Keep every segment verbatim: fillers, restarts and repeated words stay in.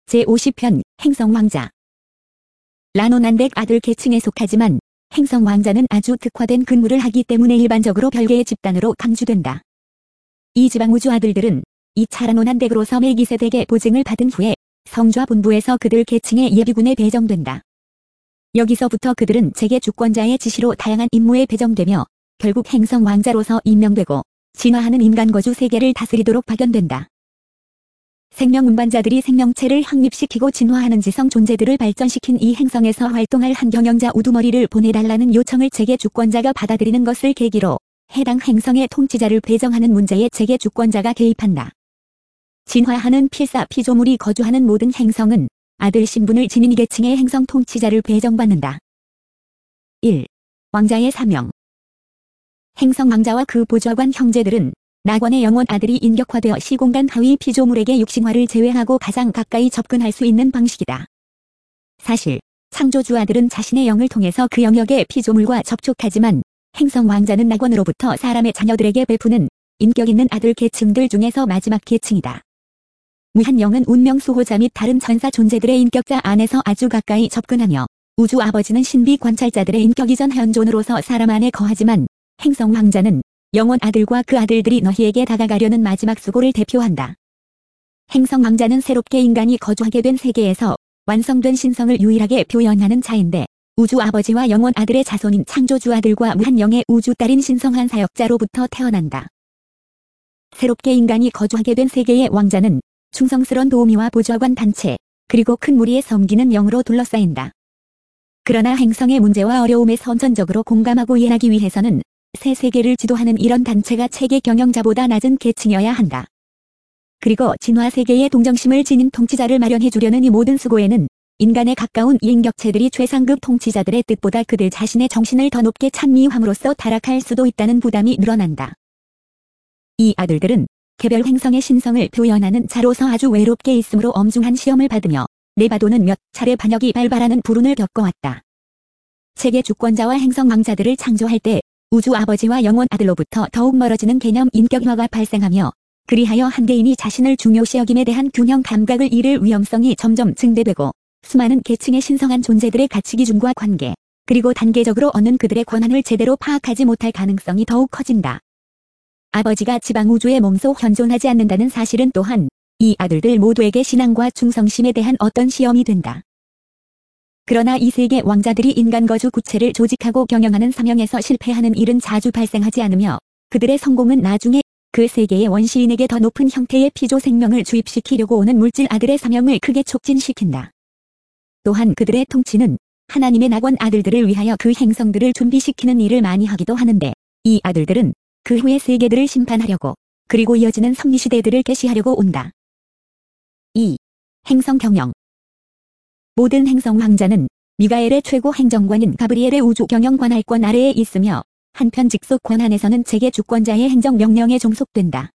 제오십 편 행성왕자. 라노난덱 아들 계층에 속하지만 행성왕자는 아주 특화된 근무를 하기 때문에 일반적으로 별개의 집단으로 강주된다. 이 지방우주 아들들은 이 차라노난덱으로서 멜기세덱의 보증을 받은 후에 성좌 본부에서 그들 계층의 예비군에 배정된다. 여기서부터 그들은 재계 주권자의 지시로 다양한 임무에 배정되며 결국 행성왕자로서 임명되고 진화하는 인간거주 세계를 다스리도록 파견된다. 생명 운반자들이 생명체를 확립시키고 진화하는 지성 존재들을 발전시킨 이 행성에서 활동할 한 경영자 우두머리를 보내달라는 요청을 재계 주권자가 받아들이는 것을 계기로 해당 행성의 통치자를 배정하는 문제에 재계 주권자가 개입한다. 진화하는 필사 피조물이 거주하는 모든 행성은 아들 신분을 지닌 계층의 행성 통치자를 배정받는다. 일. 왕자의 사명. 행성 왕자와 그 보좌관 형제들은 낙원의 영원 아들이 인격화되어 시공간 하위 피조물에게 육신화를 제외하고 가장 가까이 접근할 수 있는 방식이다. 사실 창조주 아들은 자신의 영을 통해서 그 영역의 피조물과 접촉하지만 행성 왕자는 낙원으로부터 사람의 자녀들에게 베푸는 인격 있는 아들 계층들 중에서 마지막 계층이다. 무한 영은 운명 수호자 및 다른 천사 존재들의 인격자 안에서 아주 가까이 접근하며 우주 아버지는 신비 관찰자들의 인격 이전 현존으로서 사람 안에 거하지만 행성 왕자는 영원 아들과 그 아들들이 너희에게 다가가려는 마지막 수고를 대표한다. 행성 왕자는 새롭게 인간이 거주하게 된 세계에서 완성된 신성을 유일하게 표현하는 자인데 우주 아버지와 영원 아들의 자손인 창조주 아들과 무한 영의 우주 딸인 신성한 사역자로부터 태어난다. 새롭게 인간이 거주하게 된 세계의 왕자는 충성스런 도우미와 보좌관 단체 그리고 큰 무리의 섬기는 영으로 둘러싸인다. 그러나 행성의 문제와 어려움에 선천적으로 공감하고 이해하기 위해서는 새 세계를 지도하는 이런 단체가 체계 경영자보다 낮은 계층이어야 한다. 그리고 진화 세계의 동정심을 지닌 통치자를 마련해주려는 이 모든 수고에는 인간에 가까운 인격체들이 최상급 통치자들의 뜻보다 그들 자신의 정신을 더 높게 찬미함으로써 타락할 수도 있다는 부담이 늘어난다. 이 아들들은 개별 행성의 신성을 표현하는 자로서 아주 외롭게 있으므로 엄중한 시험을 받으며 네바도는 몇 차례 반역이 발발하는 불운을 겪어왔다. 체계 주권자와 행성 왕자들을 창조할 때 우주 아버지와 영원 아들로부터 더욱 멀어지는 개념 인격화가 발생하며 그리하여 한 개인이 자신을 중요시 여김에 대한 균형 감각을 잃을 위험성이 점점 증대되고 수많은 계층의 신성한 존재들의 가치 기준과 관계 그리고 단계적으로 얻는 그들의 권한을 제대로 파악하지 못할 가능성이 더욱 커진다. 아버지가 지방 우주의 몸소 현존하지 않는다는 사실은 또한 이 아들들 모두에게 신앙과 충성심에 대한 어떤 시험이 된다. 그러나 이 세계 왕자들이 인간 거주 구체를 조직하고 경영하는 사명에서 실패하는 일은 자주 발생하지 않으며 그들의 성공은 나중에 그 세계의 원시인에게 더 높은 형태의 피조 생명을 주입시키려고 오는 물질 아들의 사명을 크게 촉진시킨다. 또한 그들의 통치는 하나님의 낙원 아들들을 위하여 그 행성들을 준비시키는 일을 많이 하기도 하는데 이 아들들은 그 후의 세계들을 심판하려고 그리고 이어지는 섭리시대들을 계시하려고 온다. 이. 행성 경영. 모든 행성 왕자는 미가엘의 최고 행정관인 가브리엘의 우주 경영 관할권 아래에 있으며 한편 직속 권한에서는 재계 주권자의 행정 명령에 종속된다.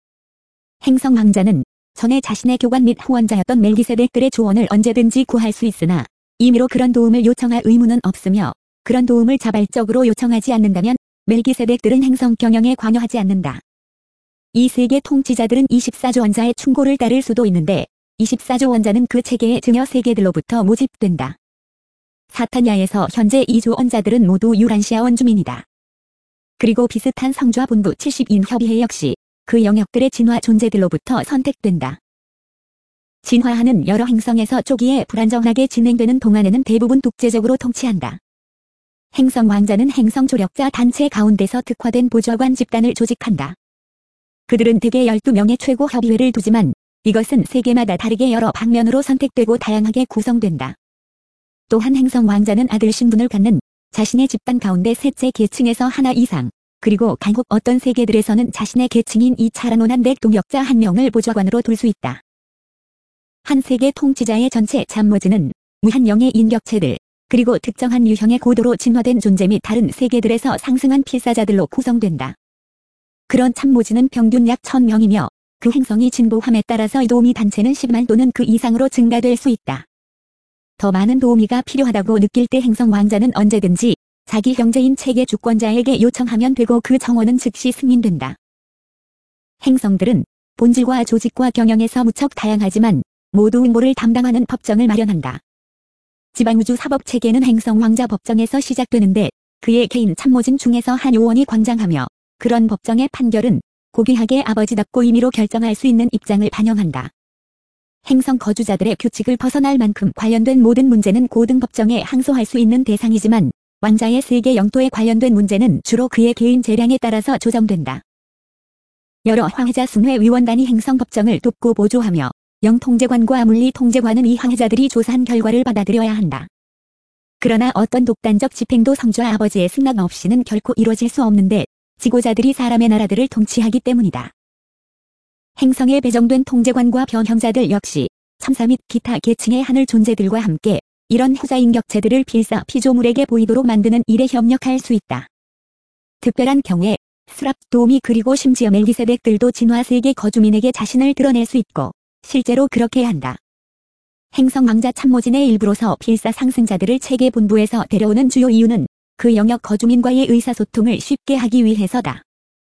행성 왕자는 전에 자신의 교관 및 후원자였던 멜기세덱들의 조언을 언제든지 구할 수 있으나 임의로 그런 도움을 요청할 의무는 없으며 그런 도움을 자발적으로 요청하지 않는다면 멜기세덱들은 행성 경영에 관여하지 않는다. 이 세계 통치자들은 이십사조 원자의 충고를 따를 수도 있는데 이십사조 원자는 그 체계의 증여 세계들로부터 모집된다. 사타냐에서 현재 이조 원자들은 모두 유란시아 원주민이다. 그리고 비슷한 성좌 본부 칠십인 협의회 역시 그 영역들의 진화 존재들로부터 선택된다. 진화하는 여러 행성에서 초기에 불안정하게 진행되는 동안에는 대부분 독재적으로 통치한다. 행성 왕자는 행성 조력자 단체 가운데서 특화된 보좌관 집단을 조직한다. 그들은 대개 열두 명의 최고 협의회를 두지만 이것은 세계마다 다르게 여러 방면으로 선택되고 다양하게 구성된다. 또한 행성 왕자는 아들 신분을 갖는 자신의 집단 가운데 셋째 계층에서 하나 이상 그리고 간혹 어떤 세계들에서는 자신의 계층인 이 차라노난덱 동역자 한 명을 보좌관으로 둘 수 있다. 한 세계 통치자의 전체 참모진은 무한 영의 인격체들 그리고 특정한 유형의 고도로 진화된 존재 및 다른 세계들에서 상승한 필사자들로 구성된다. 그런 참모진은 평균 약 천 명이며 그 행성이 진보함에 따라서 이 도우미 단체는 십만 또는 그 이상으로 증가될 수 있다. 더 많은 도우미가 필요하다고 느낄 때 행성 왕자는 언제든지 자기 형제인 체계 주권자에게 요청하면 되고 그 정원은 즉시 승인된다. 행성들은 본질과 조직과 경영에서 무척 다양하지만 모두 응모를 담당하는 법정을 마련한다. 지방우주 사법체계는 행성왕자 법정에서 시작되는데 그의 개인 참모진 중에서 한 요원이 관장하며 그런 법정의 판결은 고귀하게 아버지답고 임의로 결정할 수 있는 입장을 반영한다. 행성 거주자들의 규칙을 벗어날 만큼 관련된 모든 문제는 고등법정에 항소할 수 있는 대상이지만 왕자의 세계 영토에 관련된 문제는 주로 그의 개인 재량에 따라서 조정된다. 여러 황해자 순회 위원단이 행성법정을 돕고 보조하며 영통제관과 물리통제관은 이 황해자들이 조사한 결과를 받아들여야 한다. 그러나 어떤 독단적 집행도 성주와 아버지의 승낙 없이는 결코 이루어질 수 없는데 지고자들이 사람의 나라들을 통치하기 때문이다. 행성에 배정된 통제관과 변형자들 역시 천사 및 기타 계층의 하늘 존재들과 함께 이런 후자인 격체들을 필사 피조물에게 보이도록 만드는 일에 협력할 수 있다. 특별한 경우에 스랍, 도미 그리고 심지어 멜기세덱들도 진화세계 거주민에게 자신을 드러낼 수 있고 실제로 그렇게 한다. 행성 왕자 참모진의 일부로서 필사 상승자들을 체계 본부에서 데려오는 주요 이유는 그 영역 거주민과의 의사소통을 쉽게 하기 위해서다.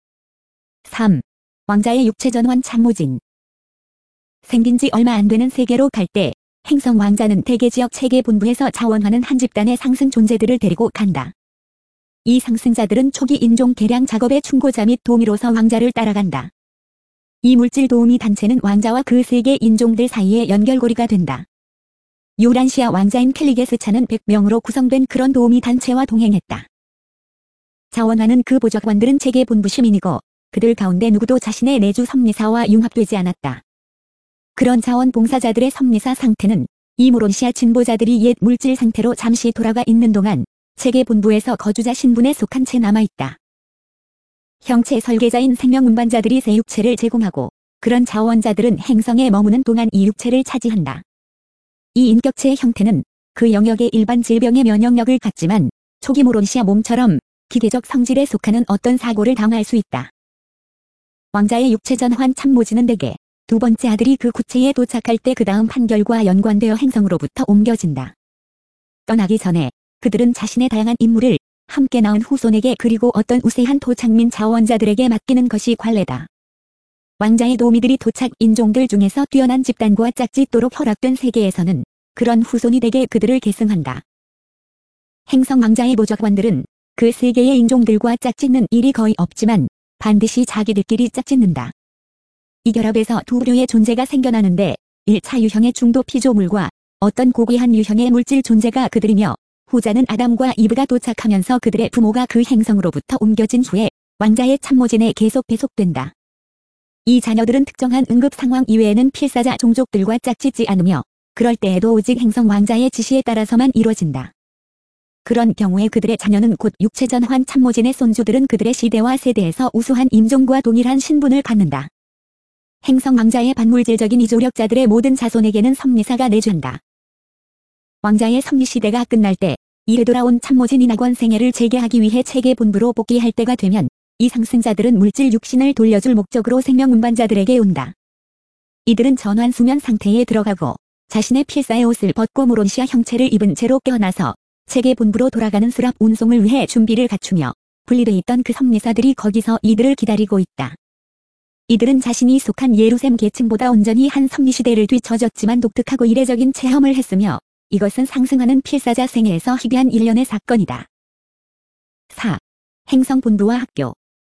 삼. 왕자의 육체 전환 참모진. 생긴 지 얼마 안 되는 세계로 갈 때 행성 왕자는 대개 지역 체계 본부에서 자원하는 한 집단의 상승 존재들을 데리고 간다. 이 상승자들은 초기 인종 개량 작업의 충고자 및 도우미로서 왕자를 따라간다. 이 물질 도우미 단체는 왕자와 그 세계 인종들 사이의 연결고리가 된다. 요란시아 왕자인 켈리게스차는 백 명으로 구성된 그런 도우미 단체와 동행했다. 자원하는 그 보좌관들은 체계 본부 시민이고 그들 가운데 누구도 자신의 내주 섭리사와 융합되지 않았다. 그런 자원봉사자들의 섭리사 상태는 이 모론시아 진보자들이 옛 물질 상태로 잠시 돌아가 있는 동안 체계 본부에서 거주자 신분에 속한 채 남아있다. 형체 설계자인 생명 운반자들이 새 육체를 제공하고 그런 자원자들은 행성에 머무는 동안 이 육체를 차지한다. 이 인격체의 형태는 그 영역의 일반 질병의 면역력을 갖지만 초기 모론시아 몸처럼 기계적 성질에 속하는 어떤 사고를 당할 수 있다. 왕자의 육체 전환 참모진은 대개 두 번째 아들이 그 구체에 도착할 때 그 다음 판결과 연관되어 행성으로부터 옮겨진다. 떠나기 전에 그들은 자신의 다양한 임무를 함께 나온 후손에게 그리고 어떤 우세한 토착민 자원자들에게 맡기는 것이 관례다. 왕자의 도우미들이 도착 인종들 중에서 뛰어난 집단과 짝짓도록 허락된 세계에서는 그런 후손이 대개 그들을 계승한다. 행성 왕자의 보좌관들은 그 세계의 인종들과 짝짓는 일이 거의 없지만 반드시 자기들끼리 짝짓는다. 이 결합에서 두 부류의 존재가 생겨나는데 일 차 유형의 중도 피조물과 어떤 고귀한 유형의 물질 존재가 그들이며 후자는 아담과 이브가 도착하면서 그들의 부모가 그 행성으로부터 옮겨진 후에 왕자의 참모진에 계속 배속된다. 이 자녀들은 특정한 응급 상황 이외에는 필사자 종족들과 짝짓지 않으며 그럴 때에도 오직 행성 왕자의 지시에 따라서만 이루어진다. 그런 경우에 그들의 자녀는 곧 육체 전환 참모진의 손주들은 그들의 시대와 세대에서 우수한 임종과 동일한 신분을 갖는다. 행성 왕자의 반물질적인 이조력자들의 모든 자손에게는 섭리사가 내준다. 왕자의 섭리시대가 끝날 때 이에 돌아온 참모진이 낙원 생애를 재개하기 위해 체계 본부로 복귀할 때가 되면 이 상승자들은 물질 육신을 돌려줄 목적으로 생명 운반자들에게 온다. 이들은 전환 수면 상태에 들어가고 자신의 필사의 옷을 벗고 모론시아 형체를 입은 채로 깨어나서 체계 본부로 돌아가는 수랍 운송을 위해 준비를 갖추며 분리돼 있던 그 섭리사들이 거기서 이들을 기다리고 있다. 이들은 자신이 속한 예루셈 계층보다 온전히 한 섭리시대를 뒤처졌지만 독특하고 이례적인 체험을 했으며 이것은 상승하는 필사자 생애에서 희귀한 일련의 사건이다. 사. 행성 본부와 학교.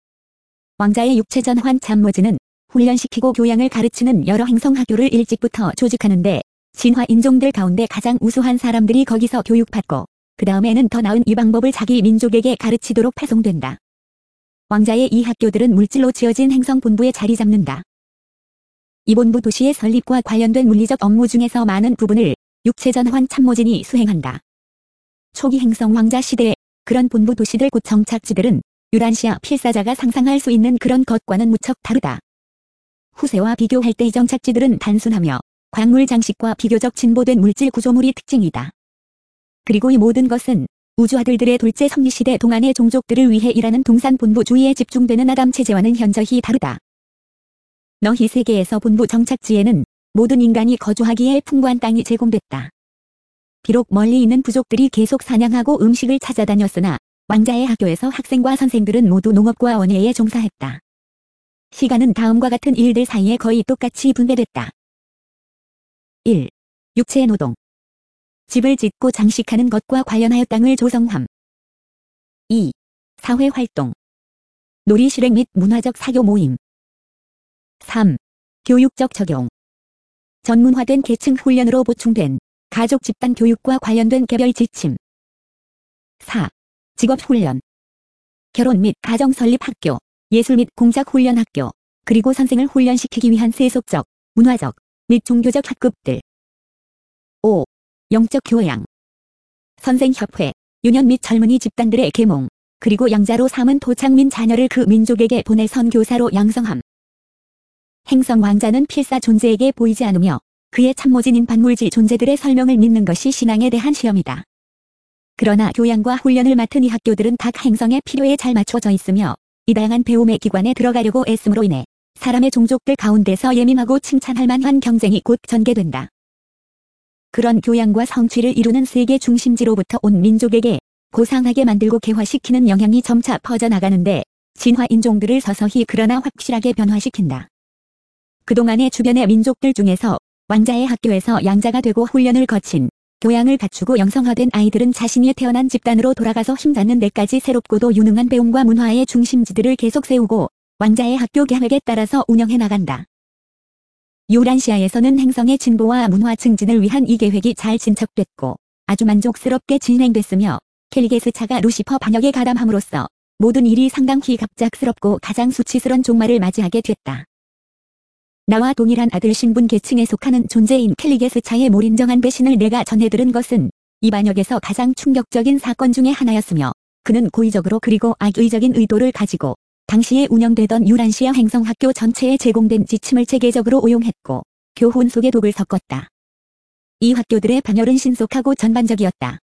왕자의 육체 전환 참모진은 훈련시키고 교양을 가르치는 여러 행성 학교를 일찍부터 조직하는데 진화 인종들 가운데 가장 우수한 사람들이 거기서 교육받고 그 다음에는 더 나은 이 방법을 자기 민족에게 가르치도록 파송된다. 왕자의 이 학교들은 물질로 지어진 행성 본부에 자리 잡는다. 이 본부 도시의 설립과 관련된 물리적 업무 중에서 많은 부분을 육체 전환 참모진이 수행한다. 초기 행성 왕자 시대에 그런 본부 도시들 곧 정착지들은 유란시아 필사자가 상상할 수 있는 그런 것과는 무척 다르다. 후세와 비교할 때 이 정착지들은 단순하며 광물 장식과 비교적 진보된 물질 구조물이 특징이다. 그리고 이 모든 것은 우주 아들들의 둘째 섭리시대 동안의 종족들을 위해 일하는 동산 본부주의에 집중되는 아담 체제와는 현저히 다르다. 너희 세계에서 본부 정착지에는 모든 인간이 거주하기에 풍부한 땅이 제공됐다. 비록 멀리 있는 부족들이 계속 사냥하고 음식을 찾아다녔으나 왕자의 학교에서 학생과 선생들은 모두 농업과 원예에 종사했다. 시간은 다음과 같은 일들 사이에 거의 똑같이 분배됐다. 일. 육체노동. 집을 짓고 장식하는 것과 관련하여 땅을 조성함. 이. 사회활동. 놀이 실행 및 문화적 사교 모임. 삼. 교육적 적용. 전문화된 계층 훈련으로 보충된 가족 집단 교육과 관련된 개별 지침. 사. 직업훈련. 결혼 및 가정 설립 학교, 예술 및 공작 훈련 학교, 그리고 선생을 훈련시키기 위한 세속적, 문화적 및 종교적 학급들. 오. 영적 교양. 선생협회, 유년 및 젊은이 집단들의 계몽, 그리고 양자로 삼은 토착민 자녀를 그 민족에게 보내 선교사로 양성함. 행성 왕자는 필사 존재에게 보이지 않으며 그의 참모진인 반물질 존재들의 설명을 믿는 것이 신앙에 대한 시험이다. 그러나 교양과 훈련을 맡은 이 학교들은 각 행성의 필요에 잘 맞춰져 있으며 이 다양한 배움의 기관에 들어가려고 애씀으로 인해 사람의 종족들 가운데서 예민하고 칭찬할 만한 경쟁이 곧 전개된다. 그런 교양과 성취를 이루는 세계 중심지로부터 온 민족에게 고상하게 만들고 개화시키는 영향이 점차 퍼져나가는데 진화 인종들을 서서히 그러나 확실하게 변화시킨다. 그동안의 주변의 민족들 중에서 왕자의 학교에서 양자가 되고 훈련을 거친 교양을 갖추고 영성화된 아이들은 자신이 태어난 집단으로 돌아가서 힘닿는 데까지 새롭고도 유능한 배움과 문화의 중심지들을 계속 세우고 왕자의 학교 계획에 따라서 운영해 나간다. 유란시아에서는 행성의 진보와 문화 증진을 위한 이 계획이 잘 진척됐고 아주 만족스럽게 진행됐으며 켈리게스차가 루시퍼 반역에 가담함으로써 모든 일이 상당히 갑작스럽고 가장 수치스런 종말을 맞이하게 됐다. 나와 동일한 아들 신분 계층에 속하는 존재인 켈리게스차의 몰인정한 배신을 내가 전해 들은 것은 이 반역에서 가장 충격적인 사건 중의 하나였으며 그는 고의적으로 그리고 악의적인 의도를 가지고 당시에 운영되던 유란시아 행성학교 전체에 제공된 지침을 체계적으로 오용했고 교훈 속에 독을 섞었다. 이 학교들의 반열은 신속하고 전반적이었다.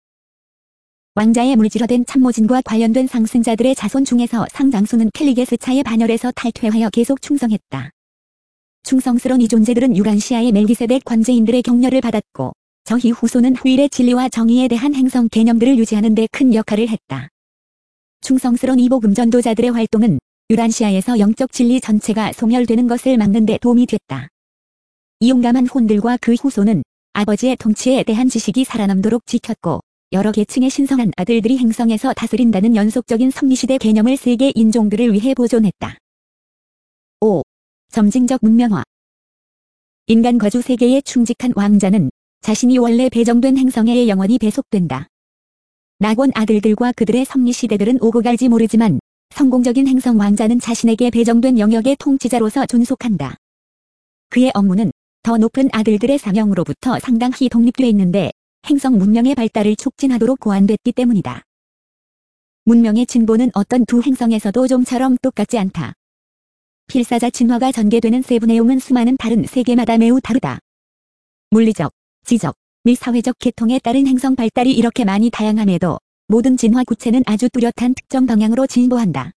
왕자의 물질화된 참모진과 관련된 상승자들의 자손 중에서 상당수는 켈리게스차의 반열에서 탈퇴하여 계속 충성했다. 충성스러운 이 존재들은 유란시아의 멜기세덱 관제인들의 격려를 받았고 저희 후손은 후일의 진리와 정의에 대한 행성 개념들을 유지하는 데 큰 역할을 했다. 충성스러운 이 복음 전도자들의 활동은 유란시아에서 영적 진리 전체가 소멸되는 것을 막는 데 도움이 됐다. 이 용감한 혼들과 그 후손은 아버지의 통치에 대한 지식이 살아남도록 지켰고 여러 계층의 신성한 아들들이 행성에서 다스린다는 연속적인 섭리시대 개념을 세계 인종들을 위해 보존했다. 오. 점징적 문명화. 인간 거주 세계에 충직한 왕자는 자신이 원래 배정된 행성에 영원히 배속된다. 낙원 아들들과 그들의 섭리시대들은 오고 갈지 모르지만 성공적인 행성 왕자는 자신에게 배정된 영역의 통치자로서 존속한다. 그의 업무는 더 높은 아들들의 사명으로부터 상당히 독립되어 있는데 행성 문명의 발달을 촉진하도록 고안됐기 때문이다. 문명의 진보는 어떤 두 행성에서도 좀처럼 똑같지 않다. 필사자 진화가 전개되는 세부 내용은 수많은 다른 세계마다 매우 다르다. 물리적, 지적, 및 사회적 계통에 따른 행성 발달이 이렇게 많이 다양함에도 모든 진화 구체는 아주 뚜렷한 특정 방향으로 진보한다.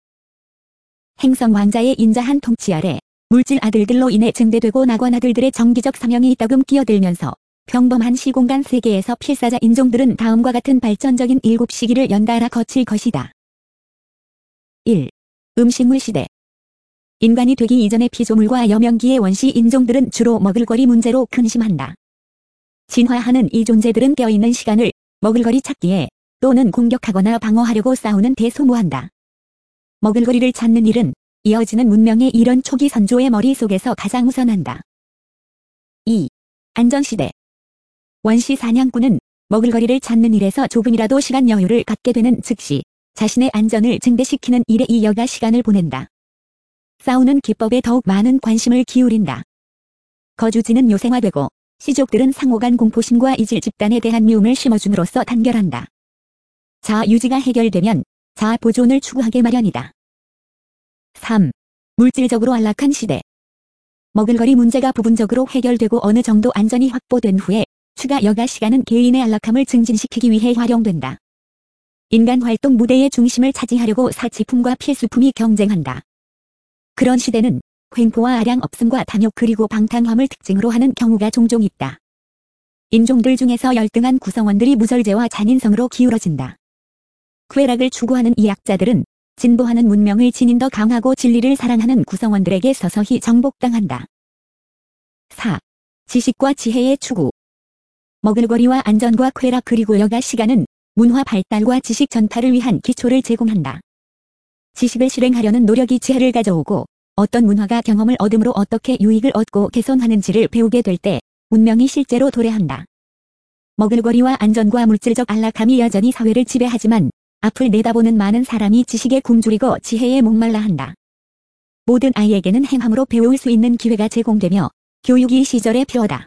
행성 왕자의 인자한 통치 아래 물질 아들들로 인해 증대되고 낙원 아들들의 정기적 사명이 이따금 끼어들면서 평범한 시공간 세계에서 필사자 인종들은 다음과 같은 발전적인 일곱 시기를 연달아 거칠 것이다. 일. 음식물 시대. 인간이 되기 이전의 피조물과 여명기의 원시 인종들은 주로 먹을거리 문제로 근심한다. 진화하는 이 존재들은 깨어있는 시간을 먹을거리 찾기에 또는 공격하거나 방어하려고 싸우는 데 소모한다. 먹을거리를 찾는 일은 이어지는 문명의 이런 초기 선조의 머릿속에서 가장 우선한다. 이. 안전시대. 원시 사냥꾼은 먹을거리를 찾는 일에서 조금이라도 시간 여유를 갖게 되는 즉시 자신의 안전을 증대시키는 일에 이 여가 시간을 보낸다. 싸우는 기법에 더욱 많은 관심을 기울인다. 거주지는 요생화되고 시족들은 상호간 공포심과 이질 집단에 대한 미움을 심어줌으로써 단결한다. 자아 유지가 해결되면 자아 보존을 추구하게 마련이다. 삼. 물질적으로 안락한 시대. 먹을거리 문제가 부분적으로 해결되고 어느 정도 안전이 확보된 후에 추가 여가 시간은 개인의 안락함을 증진시키기 위해 활용된다. 인간 활동 무대의 중심을 차지하려고 사치품과 필수품이 경쟁한다. 그런 시대는 횡포와 아량 없음과 탐욕 그리고 방탕함을 특징으로 하는 경우가 종종 있다. 인종들 중에서 열등한 구성원들이 무절제와 잔인성으로 기울어진다. 쾌락을 추구하는 이 약자들은 진보하는 문명을 지닌 더 강하고 진리를 사랑하는 구성원들에게 서서히 정복당한다. 사. 지식과 지혜의 추구. 머글거리와 안전과 쾌락 그리고 여가 시간은 문화 발달과 지식 전파를 위한 기초를 제공한다. 지식을 실행하려는 노력이 지혜를 가져오고 어떤 문화가 경험을 얻음으로 어떻게 유익을 얻고 개선하는지를 배우게 될 때 문명이 실제로 도래한다. 머글거리와 안전과 물질적 안락함이 여전히 사회를 지배하지만 앞을 내다보는 많은 사람이 지식에 굶주리고 지혜에 목말라 한다. 모든 아이에게는 행함으로 배울 수 있는 기회가 제공되며 교육이 이 시절의 필요하다.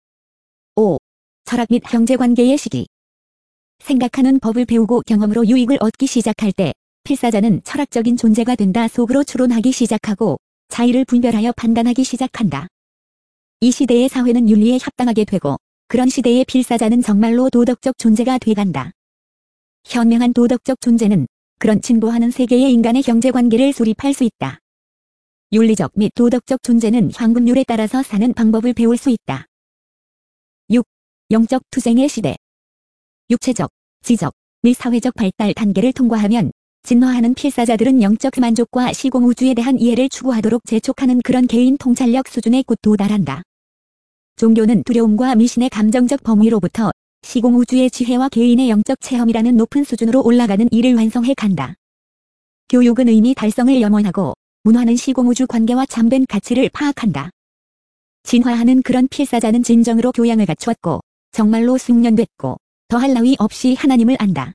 오. 철학 및 형제관계의 시기. 생각하는 법을 배우고 경험으로 유익을 얻기 시작할 때 필사자는 철학적인 존재가 된다 속으로 추론하기 시작하고 차이를 분별하여 판단하기 시작한다. 이 시대의 사회는 윤리에 합당하게 되고 그런 시대의 필사자는 정말로 도덕적 존재가 돼간다. 현명한 도덕적 존재는 그런 진보하는 세계의 인간의 형제관계를 수립할 수 있다. 윤리적 및 도덕적 존재는 황금률에 따라서 사는 방법을 배울 수 있다. 육. 영적 투쟁의 시대. 육체적, 지적 및 사회적 발달 단계를 통과하면 진화하는 필사자들은 영적 만족과 시공우주에 대한 이해를 추구하도록 재촉하는 그런 개인 통찰력 수준에 곧 도달한다. 종교는 두려움과 미신의 감정적 범위로부터 시공우주의 지혜와 개인의 영적 체험이라는 높은 수준으로 올라가는 일을 완성해 간다. 교육은 의미 달성을 염원하고 문화는 시공우주 관계와 참된 가치를 파악한다. 진화하는 그런 필사자는 진정으로 교양을 갖추었고 정말로 숙련됐고 더할 나위 없이 하나님을 안다.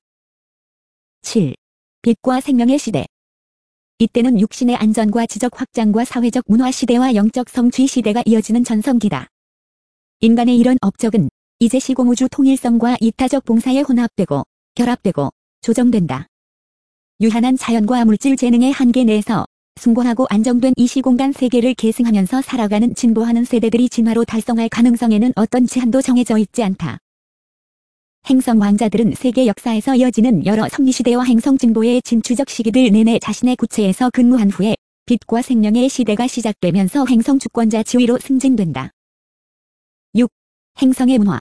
칠. 빛과 생명의 시대. 이때는 육신의 안전과 지적 확장과 사회적 문화 시대와 영적 성취 시대가 이어지는 전성기다. 인간의 이런 업적은 이제 시공우주 통일성과 이타적 봉사에 혼합되고 결합되고 조정된다. 유한한 자연과 물질 재능의 한계 내에서 숭고하고 안정된 이 시공간 세계를 계승하면서 살아가는 진보하는 세대들이 진화로 달성할 가능성에는 어떤 제한도 정해져 있지 않다. 행성 왕자들은 세계 역사에서 이어지는 여러 섭리시대와 행성 진보의 진취적 시기들 내내 자신의 구체에서 근무한 후에 빛과 생명의 시대가 시작되면서 행성 주권자 지위로 승진된다. 육. 행성의 문화.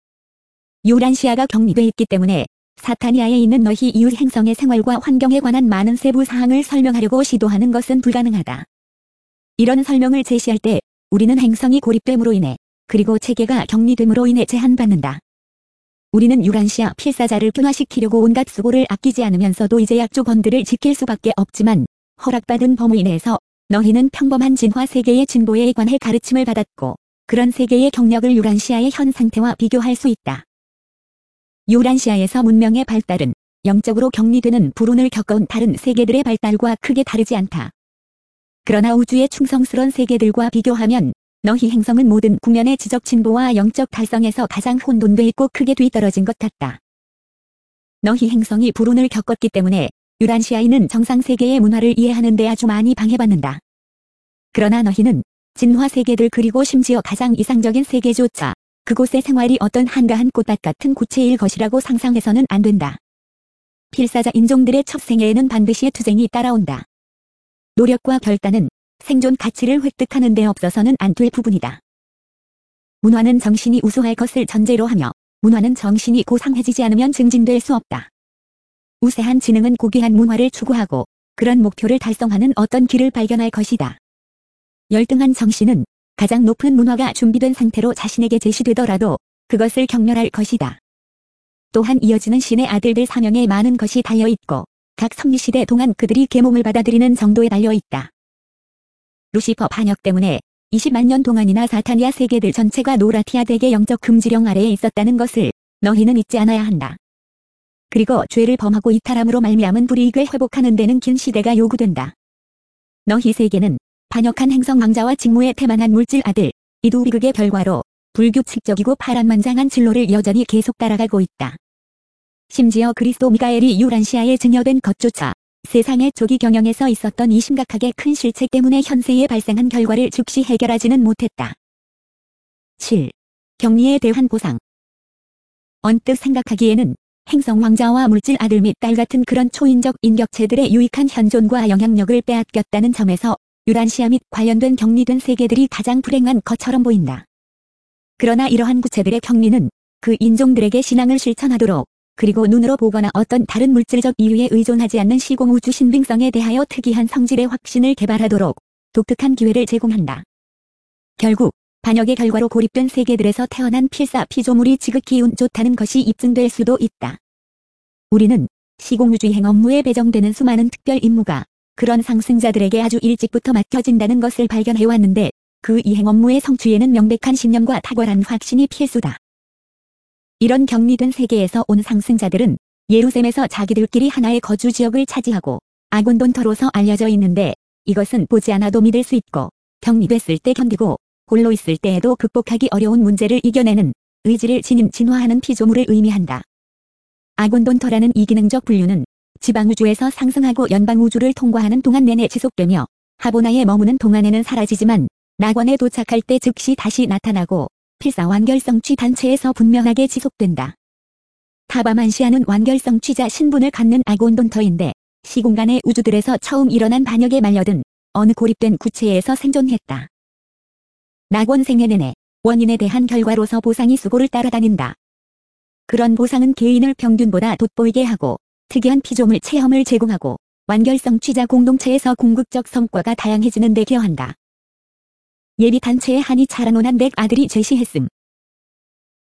유란시아가 격리돼 있기 때문에 사타니아에 있는 너희 이웃 행성의 생활과 환경에 관한 많은 세부 사항을 설명하려고 시도하는 것은 불가능하다. 이런 설명을 제시할 때 우리는 행성이 고립됨으로 인해 그리고 체계가 격리됨으로 인해 제한받는다. 우리는 유란시아 필사자를 변화시키려고 온갖 수고를 아끼지 않으면서도 이제 약조건들을 지킬 수밖에 없지만 허락받은 범위 내에서 너희는 평범한 진화 세계의 진보에 관해 가르침을 받았고 그런 세계의 경력을 유란시아의 현 상태와 비교할 수 있다. 유란시아에서 문명의 발달은 영적으로 격리되는 불운을 겪어온 다른 세계들의 발달과 크게 다르지 않다. 그러나 우주의 충성스런 세계들과 비교하면 너희 행성은 모든 구면의 지적 진보와 영적 달성에서 가장 혼돈돼 있고 크게 뒤떨어진 것 같다. 너희 행성이 불운을 겪었기 때문에 유란시아인은 정상 세계의 문화를 이해하는 데 아주 많이 방해받는다. 그러나 너희는 진화 세계들 그리고 심지어 가장 이상적인 세계조차 그곳의 생활이 어떤 한가한 꽃밭 같은 구체일 것이라고 상상해서는 안 된다. 필사자 인종들의 첫 생애에는 반드시 투쟁이 따라온다. 노력과 결단은 생존 가치를 획득하는 데 없어서는 안 될 부분이다. 문화는 정신이 우수할 것을 전제로 하며 문화는 정신이 고상해지지 않으면 증진될 수 없다. 우세한 지능은 고귀한 문화를 추구하고 그런 목표를 달성하는 어떤 길을 발견할 것이다. 열등한 정신은 가장 높은 문화가 준비된 상태로 자신에게 제시되더라도 그것을 경멸할 것이다. 또한 이어지는 신의 아들들 사명에 많은 것이 달려있고 각 섭리시대 동안 그들이 계몽을 받아들이는 정도에 달려있다. 루시퍼 반역 때문에 이십만 년 동안이나 사타니아 세계들 전체가 노라티아 덱의 영적 금지령 아래에 있었다는 것을 너희는 잊지 않아야 한다. 그리고 죄를 범하고 이탈함으로 말미암은 불이익을 회복하는 데는 긴 시대가 요구된다. 너희 세계는 반역한 행성 왕자와 직무에 태만한 물질 아들 이두비극의 결과로 불규칙적이고 파란만장한 진로를 여전히 계속 따라가고 있다. 심지어 그리스도 미가엘이 유란시아에 증여된 것조차 세상의 조기 경영에서 있었던 이 심각하게 큰 실책 때문에 현세에 발생한 결과를 즉시 해결하지는 못했다. 칠. 격리에 대한 보상. 언뜻 생각하기에는 행성 왕자와 물질 아들 및 딸 같은 그런 초인적 인격체들의 유익한 현존과 영향력을 빼앗겼다는 점에서 유란시아 및 관련된 격리된 세계들이 가장 불행한 것처럼 보인다. 그러나 이러한 구체들의 격리는 그 인종들에게 신앙을 실천하도록 그리고 눈으로 보거나 어떤 다른 물질적 이유에 의존하지 않는 시공우주 신빙성에 대하여 특이한 성질의 확신을 개발하도록 독특한 기회를 제공한다. 결국 반역의 결과로 고립된 세계들에서 태어난 필사 피조물이 지극히 운 좋다는 것이 입증될 수도 있다. 우리는 시공유주 행 업무에 배정되는 수많은 특별 임무가 그런 상승자들에게 아주 일찍부터 맡겨진다는 것을 발견해왔는데 그 이행 업무의 성취에는 명백한 신념과 탁월한 확신이 필수다. 이런 격리된 세계에서 온 상승자들은 예루셈에서 자기들끼리 하나의 거주 지역을 차지하고 아곤돈터로서 알려져 있는데 이것은 보지 않아도 믿을 수 있고 격리됐을 때 견디고 홀로 있을 때에도 극복하기 어려운 문제를 이겨내는 의지를 지닌 진화하는 피조물을 의미한다. 아곤돈터라는 이기능적 분류는 지방우주에서 상승하고 연방우주를 통과하는 동안 내내 지속되며 하보나에 머무는 동안에는 사라지지만 낙원에 도착할 때 즉시 다시 나타나고 필사 완결성취 단체에서 분명하게 지속된다. 타바만시아는 완결성취자 신분을 갖는 아곤돈터인데 시공간의 우주들에서 처음 일어난 반역에 말려든 어느 고립된 구체에서 생존했다. 낙원 생애 내내 원인에 대한 결과로서 보상이 수고를 따라다닌다. 그런 보상은 개인을 평균보다 돋보이게 하고 특이한 피조물 체험을 제공하고 완결성취자 공동체에서 궁극적 성과가 다양해지는 데 기여한다. 예비 단체의 한이 자라논한 백 아들이 제시했음.